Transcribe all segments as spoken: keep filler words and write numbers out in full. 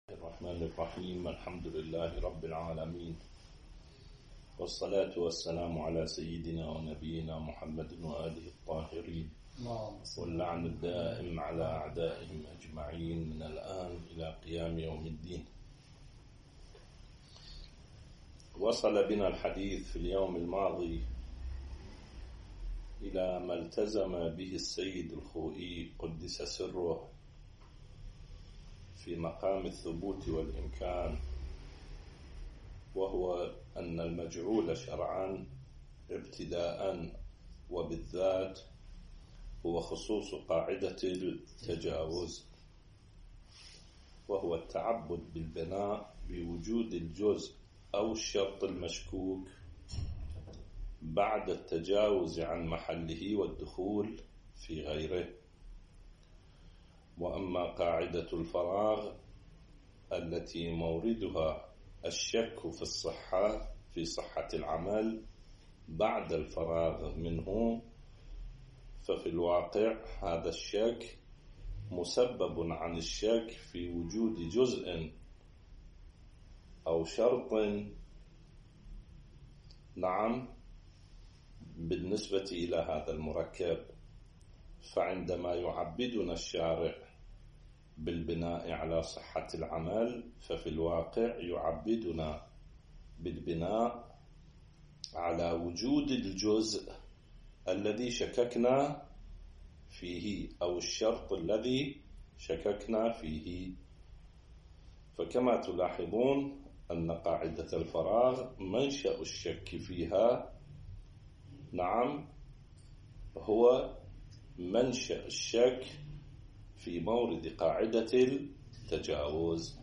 الرحمن الرحيم. الحمد لله رب العالمين، والصلاة والسلام على سيدنا ونبينا محمد وآله الطاهرين، واللعن الدائم على أعدائهم أجمعين من الآن إلى قيام يوم الدين. وصل بنا الحديث في اليوم الماضي إلى ما التزم به السيد الخوئي قدس سره في مقام الثبوت والإمكان، وهو أن المجعول شرعا ابتداء وبالذات هو خصوص قاعدة التجاوز، وهو التعبد بالبناء بوجود الجزء أو الشرط المشكوك بعد التجاوز عن محله والدخول في غيره. وأما قاعدة الفراغ التي موردها الشك في الصحة في صحة العمل بعد الفراغ منه، ففي الواقع هذا الشك مسبب عن الشك في وجود جزء أو شرط نعم بالنسبة إلى هذا المركب. فعندما يعبدنا الشارع بالبناء على صحة العمل، ففي الواقع يعبدنا بالبناء على وجود الجزء الذي شككنا فيه أو الشرط الذي شككنا فيه. فكما تلاحظون أن قاعدة الفراغ منشأ الشك فيها نعم هو منشأ الشك في مورد قاعدة التجاوز.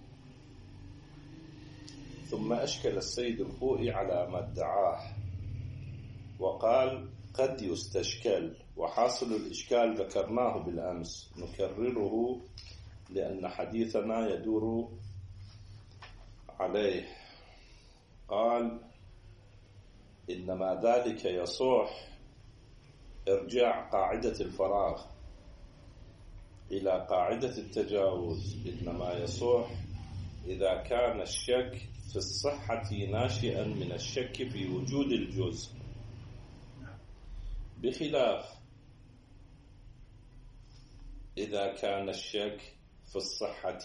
ثم أشكل السيد الخوئي على ما ادعاه وقال قد يستشكل، وحاصل الإشكال ذكرناه بالأمس نكرره لأن حديثنا يدور عليه. قال إنما ذلك يصح ارجاع قاعدة الفراغ إلى قاعدة التجاوز، إنما يصح إذا كان الشك في الصحة ناشئا من الشك في وجود الجزء، بخلاف إذا كان الشك في الصحة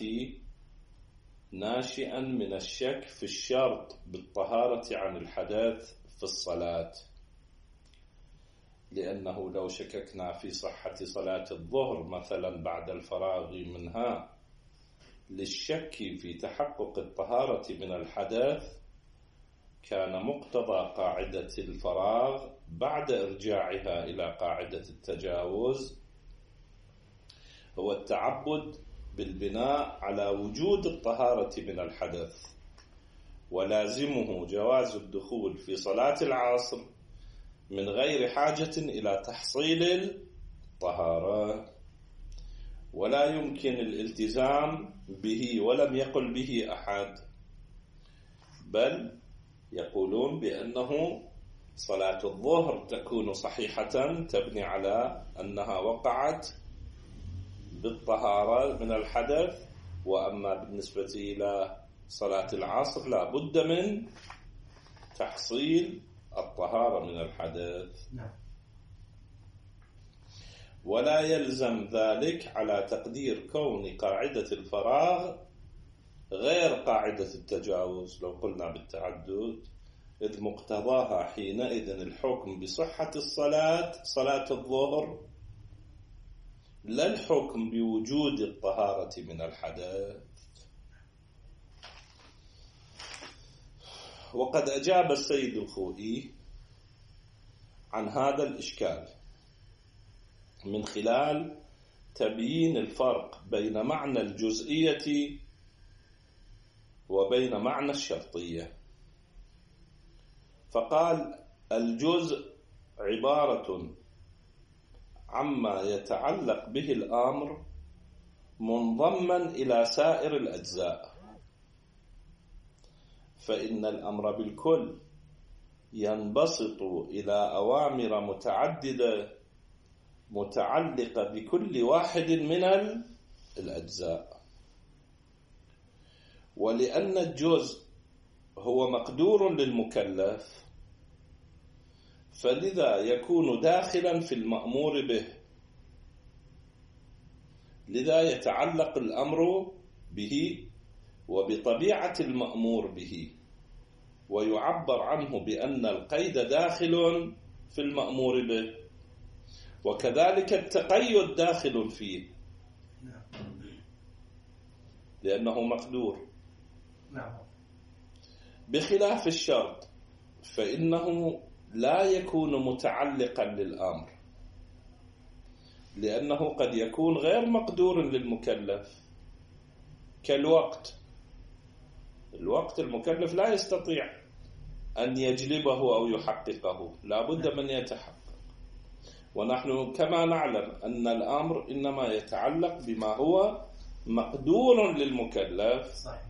ناشئا من الشك في الشرط بالطهارة عن الحدث في الصلاة. لأنه لو شككنا في صحة صلاة الظهر مثلا بعد الفراغ منها للشك في تحقق الطهارة من الحدث، كان مقتضى قاعدة الفراغ بعد إرجاعها إلى قاعدة التجاوز هو التعبد بالبناء على وجود الطهارة من الحدث، ولازمه جواز الدخول في صلاة العصر من غير حاجة إلى تحصيل الطهارة، ولا يمكن الالتزام به ولم يقل به أحد، بل يقولون بأنه صلاة الظهر تكون صحيحة تبني على أنها وقعت بالطهارة من الحدث، وأما بالنسبة إلى صلاة العصر لا بد من تحصيل الطهارة من الحدث. ولا يلزم ذلك على تقدير كون قاعدة الفراغ غير قاعدة التجاوز لو قلنا بالتعدد، إذ مقتضاها حينئذ الحكم بصحة الصلاة صلاة الظهر لا الحكم بوجود الطهارة من الحدث. وقد أجاب السيد الخوئي عن هذا الإشكال من خلال تبيين الفرق بين معنى الجزئية وبين معنى الشرطية. فقال الجزء عبارة عما يتعلق به الأمر منضما إلى سائر الأجزاء، فإن الأمر بالكل ينبسط إلى أوامر متعددة متعلقة بكل واحد من الأجزاء. ولأن الجزء هو مقدور للمكلف فلذا يكون داخلا في المأمور به، لذا يتعلق الأمر به وبطبيعة المأمور به، ويعبر عنه بأن القيد داخل في المأمور به، وكذلك التقيد داخل فيه لأنه مقدور. بخلاف الشرط فإنه لا يكون متعلقا للأمر، لأنه قد يكون غير مقدور للمكلف، كالوقت. الوقت المكلف لا يستطيع أن يجلبه أو يحققه، لا بد من يتحقق. ونحن كما نعلم أن الأمر إنما يتعلق بما هو مقدور للمكلف.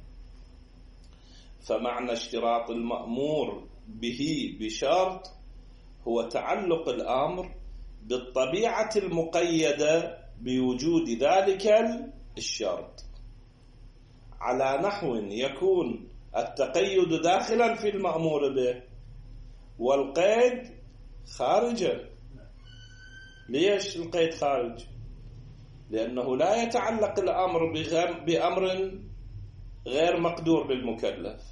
فمعنى اشتراط المأمور به بشرط هو تعلق الأمر بالطبيعة المقيدة بوجود ذلك الشرط، على نحو يكون التقيد داخلا في المأمور به والقيد خارجا. ليش القيد خارج؟ لأنه لا يتعلق الأمر بأمر غير مقدور للمكلف.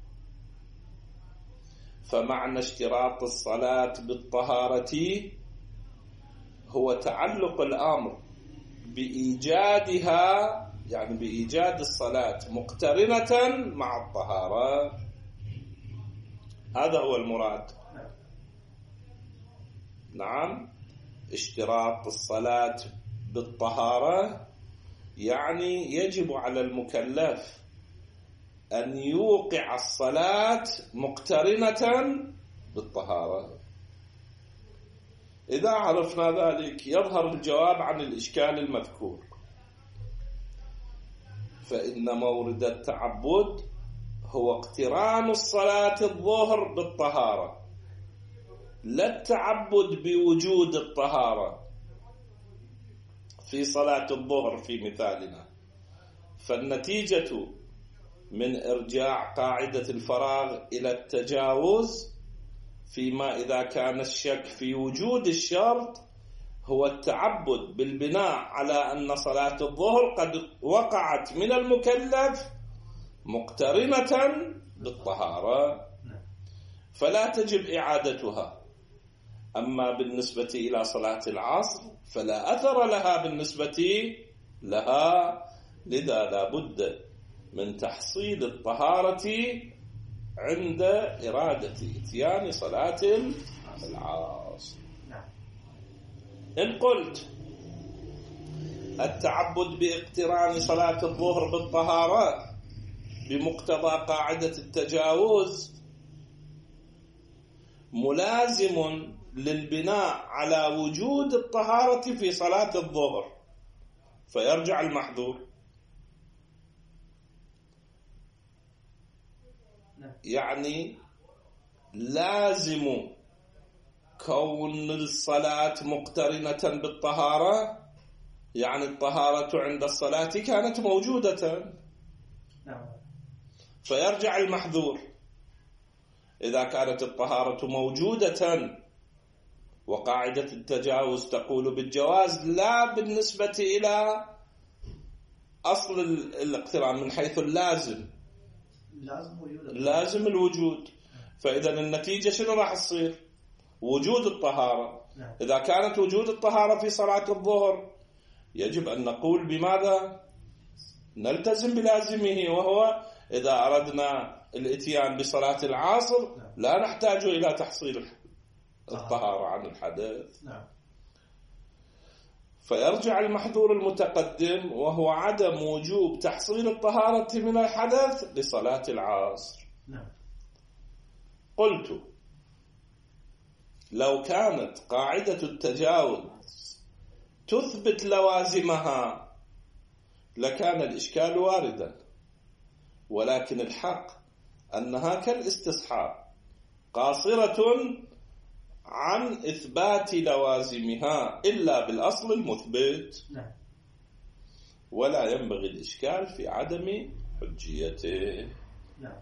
فمعنى اشتراط الصلاة بالطهارة هو تعلق الأمر بإيجادها، يعني بإيجاد الصلاة مقترنة مع الطهارة. هذا هو المراد. نعم، اشتراط الصلاة بالطهارة يعني يجب على المكلف أن يوقع الصلاة مقترنة بالطهارة. إذا عرفنا ذلك يظهر الجواب عن الإشكال المذكور. فإن مورد التعبد هو اقتران الصلاة الظهر بالطهارة، لا التعبد بوجود الطهارة في صلاة الظهر في مثالنا. فالنتيجة من إرجاع قاعدة الفراغ إلى التجاوز فيما إذا كان الشك في وجود الشرط هو التعبد بالبناء على أن صلاة الظهر قد وقعت من المكلف مقترنة بالطهارة فلا تجب إعادتها. أما بالنسبة إلى صلاة العصر فلا أثر لها بالنسبة لها، لذا لا بد من تحصيل الطهارة عند إرادة إتيان صلاة العصر. إن قلت التعبد باقتران صلاة الظهر بالطهارة بمقتضى قاعدة التجاوز ملازم للبناء على وجود الطهارة في صلاة الظهر، فيرجع المحظور. يعني لازم كون الصلاة مقترنة بالطهارة، يعني الطهارة عند الصلاة كانت موجودة، فيرجع المحظور. إذا كانت الطهارة موجودة وقاعدة التجاوز تقول بالجواز لا بالنسبة إلى أصل الاقتران من حيث اللازم، لازم الوجود. فإذا النتيجة شنو راح تصير؟ وجود الطهارة. إذا كانت وجود الطهارة في صلاة الظهر يجب أن نقول بماذا؟ نلتزم بلازمه، وهو إذا أردنا الاتيان بصلاة العصر لا نحتاج إلى تحصيل الطهارة عن الحدث. فيرجع المحظور المتقدم وهو عدم وجوب تحصيل الطهارة من الحدث لصلاة العصر. قلت لو كانت قاعدة التجاوز تثبت لوازمها لكان الإشكال واردا، ولكن الحق أنها كالاستصحاب قاصرة عن إثبات لوازمها إلا بالأصل المثبت، ولا ينبغي الإشكال في عدم حجيته. نعم.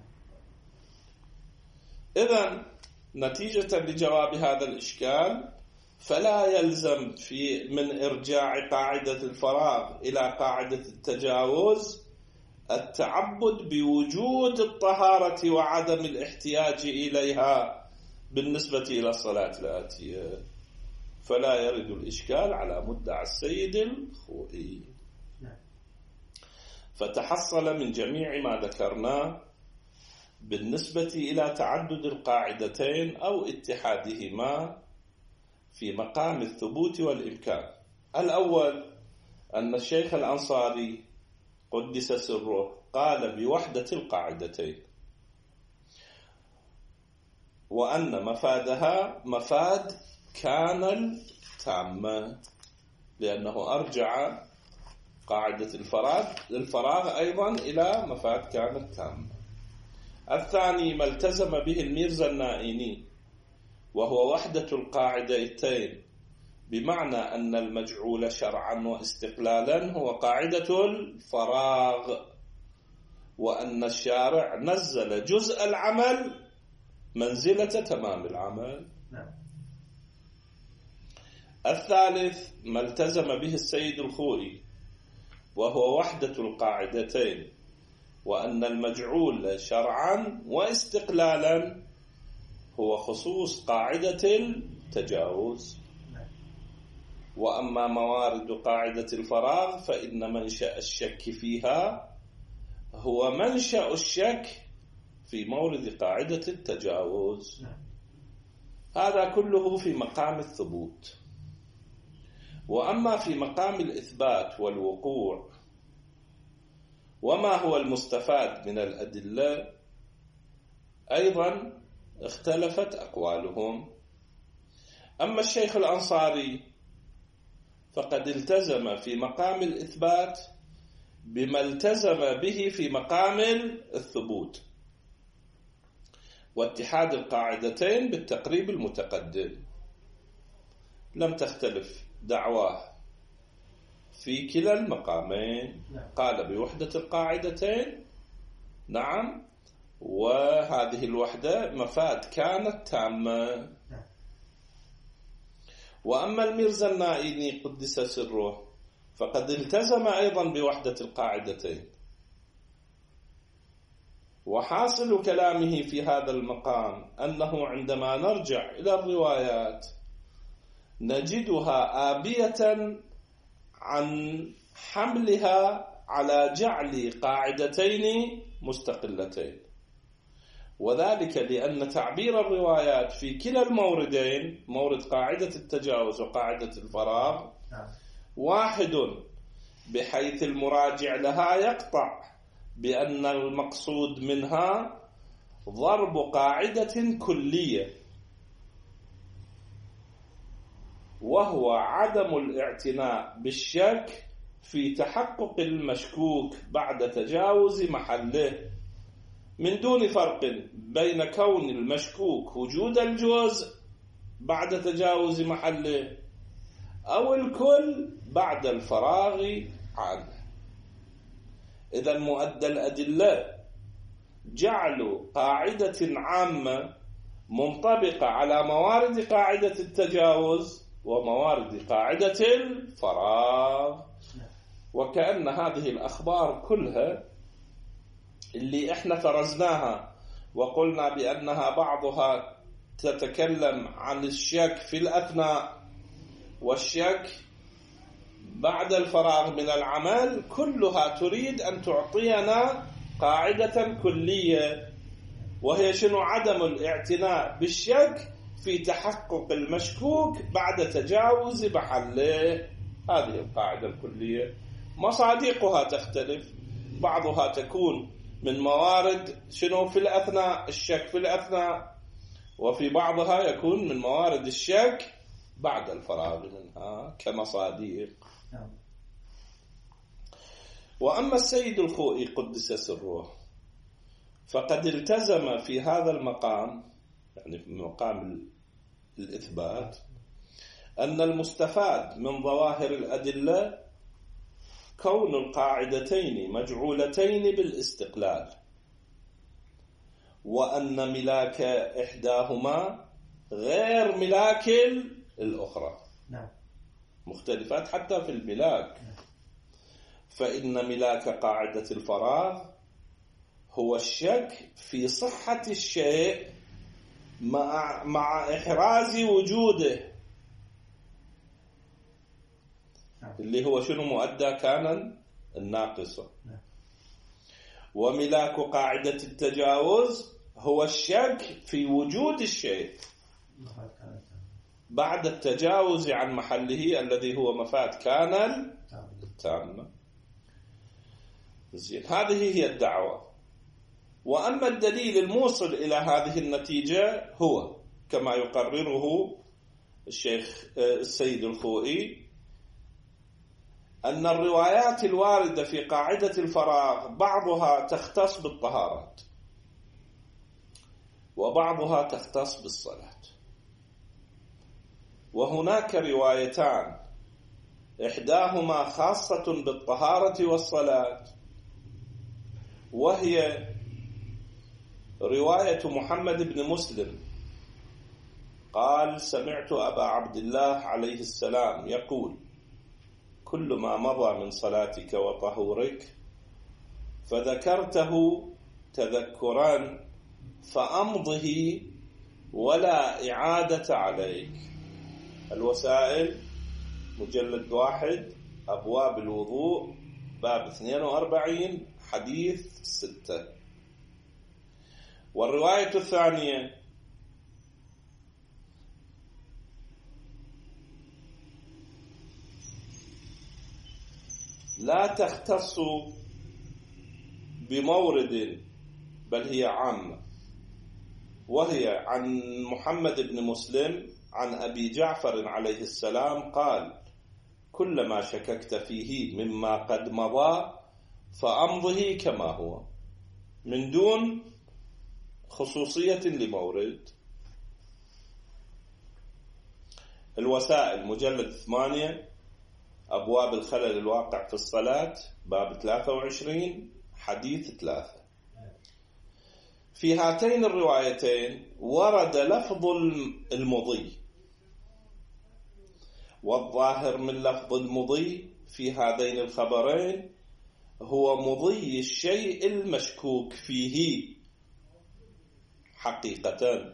إذن نتيجة لجواب هذا الإشكال فلا يلزم في من إرجاع قاعدة الفراغ إلى قاعدة التجاوز التعبد بوجود الطهارة وعدم الاحتياج إليها بالنسبة إلى الصلاة الآتية، فلا يرد الإشكال على مدعى السيد الخوئي. فتحصل من جميع ما ذكرناه بالنسبة إلى تعدد القاعدتين أو اتحادهما في مقام الثبوت والإمكان. الأول أن الشيخ الأنصاري قدس سره قال بوحدة القاعدتين، وأن مفادها مفاد كان التامة، لأنه أرجع قاعدة الفراغ للفراغ أيضا إلى مفاد كان التامة. الثاني ما التزم به الميرزا النائيني وهو وحدة القاعدتين، بمعنى أن المجعول شرعا واستقلالا هو قاعدة الفراغ، وأن الشارع نزل جزء العمل منزلة تمام العمل. الثالث ما التزم به السيد الخوئي وهو وحدة القاعدتين، وأن المجعول شرعا واستقلالا هو خصوص قاعدة التجاوز. وأما موارد قاعدة الفراغ فإن منشأ الشك فيها هو منشأ الشك في مورد قاعدة التجاوز. هذا كله في مقام الثبوت. وأما في مقام الإثبات والوقوع وما هو المستفاد من الأدلة أيضا اختلفت أقوالهم. أما الشيخ الأنصاري فقد التزم في مقام الإثبات بما التزم به في مقام الثبوت، واتحاد القاعدتين بالتقريب المتقدم. لم تختلف دعواه في كلا المقامين، قال بوحدة القاعدتين نعم، وهذه الوحدة مفاد كانت تامة. وأما الميرزا النائيني قدس سره فقد التزم أيضا بوحدة القاعدتين، وحاصل كلامه في هذا المقام أنه عندما نرجع إلى الروايات نجدها آبية عن حملها على جعل قاعدتين مستقلتين، وذلك لأن تعبير الروايات في كلا الموردين، مورد قاعدة التجاوز وقاعدة الفراغ، واحد، بحيث المراجع لها يقطع بأن المقصود منها ضرب قاعدة كلية، وهو عدم الاعتناء بالشك في تحقق المشكوك بعد تجاوز محله، من دون فرق بين كون المشكوك وجود الجزء بعد تجاوز محله أو الكل بعد الفراغ عنه. إذا مؤدى الأدلة جعل قاعدة عامة منطبقة على موارد قاعدة التجاوز وموارد قاعدة الفراغ، وكأن هذه الأخبار كلها اللي احنا فرزناها وقلنا بأنها بعضها تتكلم عن الشك في الأثناء والشك بعد الفراغ من العمل، كلها تريد أن تعطينا قاعدة كلية، وهي شنو؟ عدم الاعتناء بالشك في تحقق المشكوك بعد تجاوز محله. هذه القاعدة الكلية مصادقها تختلف، بعضها تكون من موارد شنو في الأثناء، الشك في الأثناء، وفي بعضها يكون من موارد الشك بعد الفراغ منها كمصادق. وأما السيد الخوئي قدس سره فقد التزم في هذا المقام، يعني في مقام الإثبات، أن المستفاد من ظواهر الأدلة كون القاعدتين مجعولتين بالاستقلال، وأن ملاك إحداهما غير ملاك الأخرى. نعم. مختلفات حتى في الملاك. نعم. فإن ملاك قاعدة الفراغ هو الشك في صحة الشيء مع, مع إحراز وجوده. نعم. اللي هو شنو؟ مؤدى كان الناقصة. نعم. وملاك قاعدة التجاوز هو الشك في وجود الشيء بعد التجاوز عن محله الذي هو مفاد كان التامة. زين، هذه هي الدعوة. وأما الدليل الموصل إلى هذه النتيجة هو كما يقرره الشيخ السيد الخوئي أن الروايات الواردة في قاعدة الفراغ بعضها تختص بالطهارات وبعضها تختص بالصلاة. وهناك روايتان إحداهما خاصة بالطهارة والصلاة، وهي رواية محمد بن مسلم قال: سمعت أبا عبد الله عليه السلام يقول: كل ما مضى من صلاتك وطهورك فذكرته تذكرا فأمضه ولا إعادة عليك. الوسائل مجلد واحد أبواب الوضوء باب اثنين وأربعين حديث ستة. والرواية الثانية لا تختص بمورد بل هي عامة، وهي عن محمد بن مسلم عن أبي جعفر عليه السلام قال: كل ما شككت فيه مما قد مضى فأمضه كما هو، من دون خصوصية لمورد. الوسائل مجلد ثمانية أبواب الخلل الواقع في الصلاة باب ثلاثة وعشرين حديث ثلاثة. في هاتين الروايتين ورد لفظ المضي، والظاهر من لفظ المضي في هذين الخبرين هو مضي الشيء المشكوك فيه حقيقة،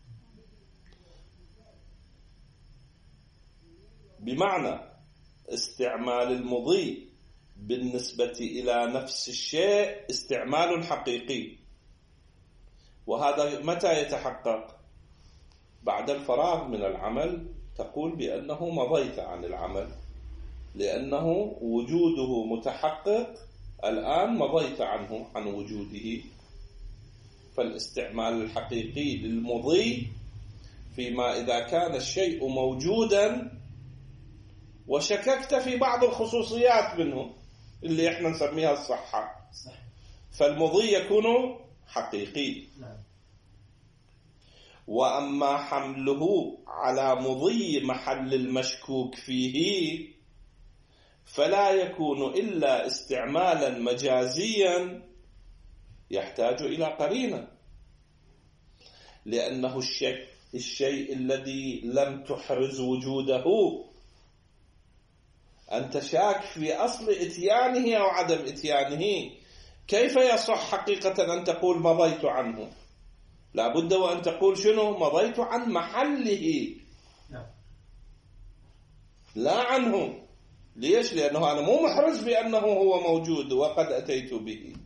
بمعنى استعمال المضي بالنسبة إلى نفس الشيء استعمال حقيقي. وهذا متى يتحقق؟ بعد الفراغ من العمل، تقول بأنه مضيت عن العمل لأنه وجوده متحقق الآن، مضيت عنه عن وجوده. فالاستعمال الحقيقي للمضي فيما إذا كان الشيء موجودا وشككت في بعض الخصوصيات منه اللي احنا نسميها الصحة، فالمضي يكون حقيقي. وأما حمله على مضي محل المشكوك فيه فلا يكون إلا استعمالا مجازيا يحتاج إلى قرينة، لأنه الشيء الشيء الذي لم تحرز وجوده أنت شاك في أصل إتيانه أو عدم إتيانه، كيف يصح حقيقة أن تقول مضيت عنه؟ لا بد وأن تقول شنو؟ مضيت عن محله لا عنه. ليش؟ لأنه أنا مو محرز بأنه هو موجود وقد أتيت به.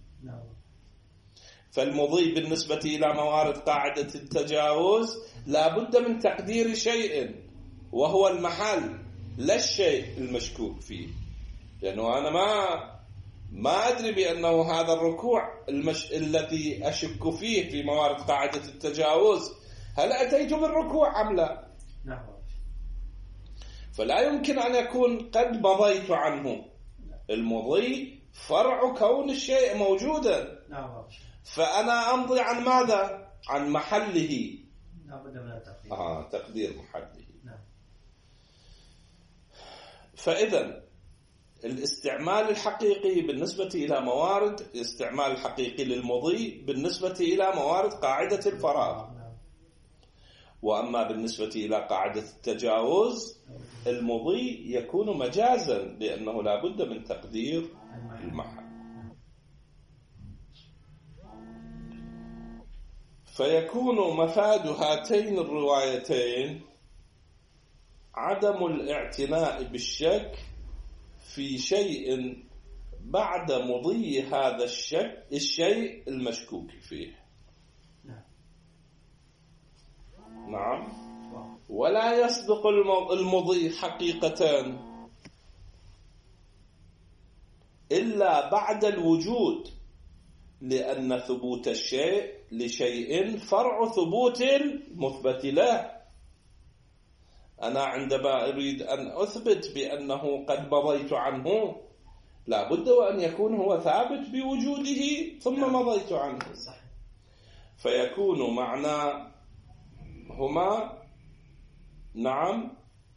فالمضي بالنسبة إلى موارد قاعدة التجاوز لا بد من تقدير شيء وهو المحل لا الشيء المشكوك فيه، لأنه أنا ما ما أدري بأنه هذا الركوع المش... الذي أشك فيه في موارد قاعدة التجاوز هل أتيت بالركوع أم لا؟ نعم. فلا يمكن أن يكون قد مضيت عنه. المضي فرع كون الشيء موجودا. نعم. فأنا أمضي عن ماذا؟ عن محله. لا بد من التقدير. آه تقدير محله. نعم. فإذا الاستعمال الحقيقي بالنسبة إلى موارد الاستعمال الحقيقي للمضي بالنسبة إلى موارد قاعدة الفراغ. وأما بالنسبة إلى قاعدة التجاوز المضي يكون مجازا لأنه لا بد من تقدير المحل. فيكون مفاد هاتين الروايتين عدم الاعتناء بالشك في شيء بعد مضي هذا الشك الشيء المشكوك فيه. نعم. ولا يسبق المضي حقيقة إلا بعد الوجود، لأن ثبوت الشيء لشيء فرع ثبوت المثبت له. أنا عندما أريد أن أثبت بأنه قد مضيت عنه لا بد وأن يكون هو ثابت بوجوده ثم مضيت عنه. فيكون معنى هما نعم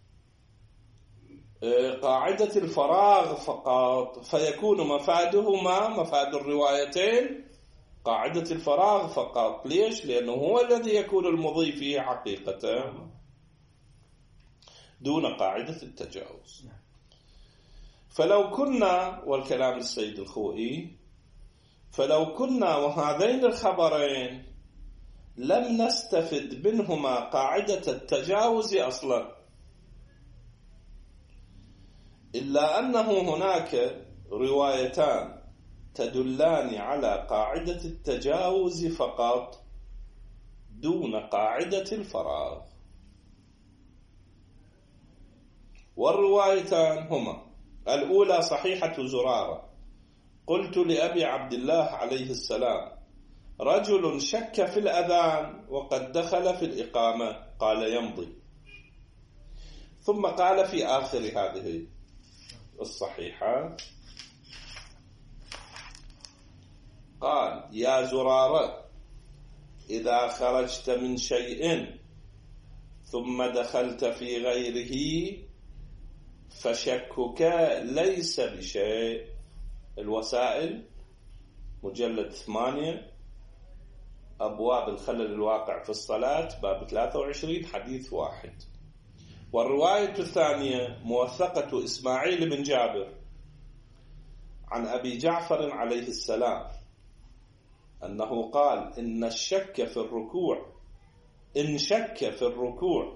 قاعدة الفراغ فقط، فيكون مفادهما مفاد الروايتين قاعدة الفراغ فقط. ليش؟ لأنه هو الذي يكون المضي فيه حقيقة دون قاعدة التجاوز. فلو كنا، والكلام السيد الخوئي، فلو كنا وهذين الخبرين لم نستفد منهما قاعدة التجاوز أصلا، إلا أنه هناك روايتان تدلان على قاعدة التجاوز فقط دون قاعدة الفراغ. والروايتان هما: الأولى صحيحة زرارة، قلت لأبي عبد الله عليه السلام: رجل شك في الأذان وقد دخل في الإقامة، قال: يمضي. ثم قال في آخر هذه الصحيحة، قال: يا زرارة، إذا خرجت من شيء ثم دخلت في غيره فشكك ليس بشيء. الوسائل مجلد ثمانية، أبواب الخلل الواقع في الصلاة، باب ثلاثة وعشرين، حديث واحد. والرواية الثانية موثقة إسماعيل بن جابر عن أبي جعفر عليه السلام أنه قال: إن الشك في الركوع إن شك في الركوع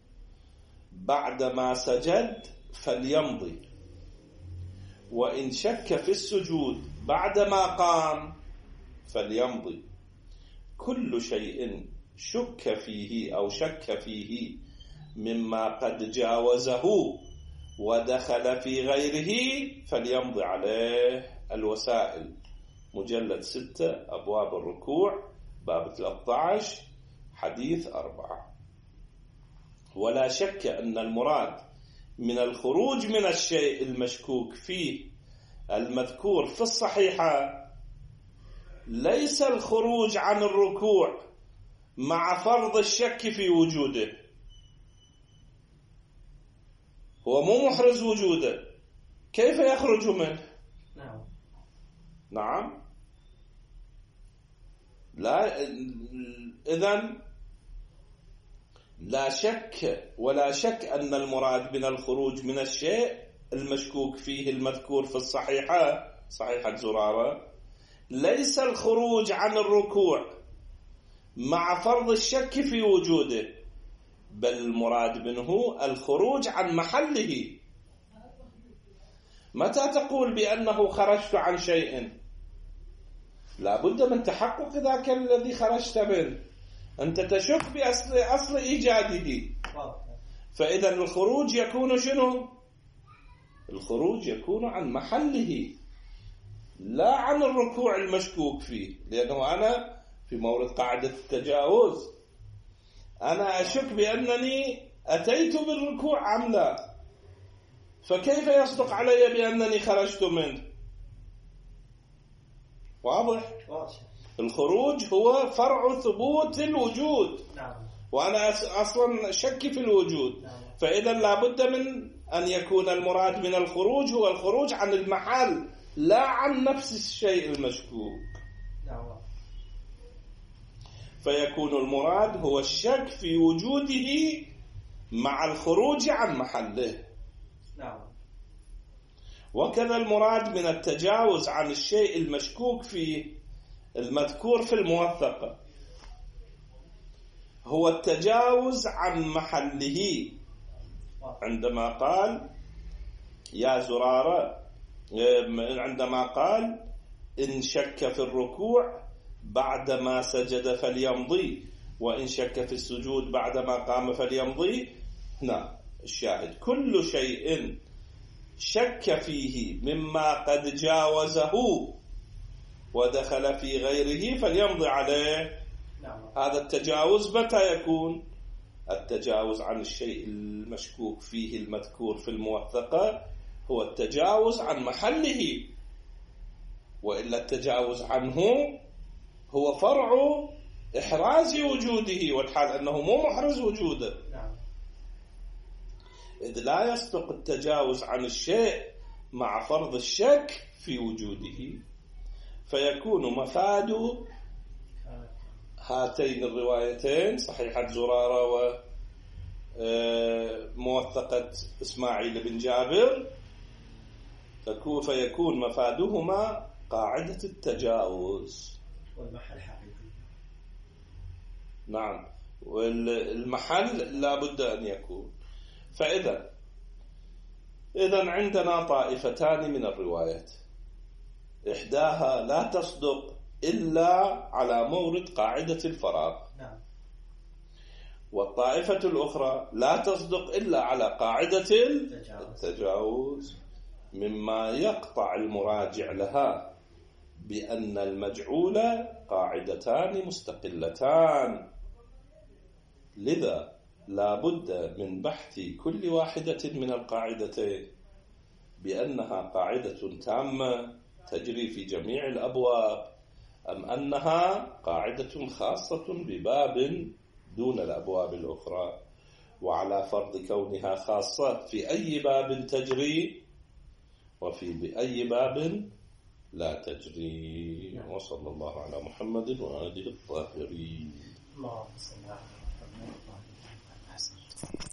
بعدما سجد فليمضي، وإن شك في السجود بعدما قام فليمضي. كل شيء شك فيه أو شك فيه مما قد جاوزه ودخل في غيره فليمضي عليه. الوسائل مجلد ستة، أبواب الركوع، باب ثلاثة عشر، حديث أربعة. ولا شك أن المراد من الخروج من الشيء المشكوك فيه المذكور في الصحيحة ليس الخروج عن الركوع مع فرض الشك في وجوده. هو مو محرز وجوده، كيف يخرج منه؟ نعم نعم لا. إذن لا شك ولا شك أن المراد من الخروج من الشيء المشكوك فيه المذكور في الصحيحة، صحيحة زرارة، ليس الخروج عن الركوع مع فرض الشك في وجوده، بل المراد منه الخروج عن محله. متى تقول بأنه خرجت عن شيء؟ لا بد من تحقق ذاك الذي خرجت منه. أنت تشك بأصل أصل إيجاده، فإذا الخروج يكون شنو؟ الخروج يكون عن محله لا عن الركوع المشكوك فيه، لأنه أنا في مورد قاعدة التجاوز أنا أشك بأنني أتيت بالركوع أم لا، فكيف يصدق علي بأنني خرجت منه؟ واضح؟ الخروج هو فرع ثبوت الوجود، وأنا أصلا شك في الوجود، فإذا لابد من أن يكون المراد من الخروج هو الخروج عن المحل لا عن نفس الشيء المشكوك. فيكون المراد هو الشك في وجوده مع الخروج عن محله. وكذا المراد من التجاوز عن الشيء المشكوك فيه المذكور في الموثقة هو التجاوز عن محله، عندما قال يا زرارة، عندما قال إن شك في الركوع بعدما سجد فليمضي، وإن شك في السجود بعدما قام فليمضي. هنا الشاهد كل شيء شك فيه مما قد جاوزه ودخل في غيره فليمضي عليه. هذا التجاوز متى يكون؟ التجاوز عن الشيء المشكوك فيه المذكور في الموثقة هو التجاوز عن محله، وإلا التجاوز عنه هو فرع إحراز وجوده، والحال أنه مو محرز وجوده، إذ لا يصدق التجاوز عن الشيء مع فرض الشك في وجوده. فيكون مفاد هاتين الروايتين صحيحة زرارة وموثقة إسماعيل بن جابر فيكون مفادهما قاعدة التجاوز والمحل حقيقي. نعم، والمحل لا بد أن يكون. فإذا إذن عندنا طائفتان من الروايات، إحداها لا تصدق إلا على مورد قاعدة الفراغ، نعم. والطائفة الأخرى لا تصدق إلا على قاعدة التجاوز، مما يقطع المراجع لها بأن المجعول قاعدتان مستقلتان، لذا لا بد من بحث كل واحدة من القاعدتين بأنها قاعدة تامة تجري في جميع الأبواب، أم أنها قاعدة خاصة بباب دون الأبواب الأخرى، وعلى فرض كونها خاصة في أي باب تجري وفي بأي باب لا تجري. وصلى الله على محمد وآله الطاهرين. اللهم صل على محمد.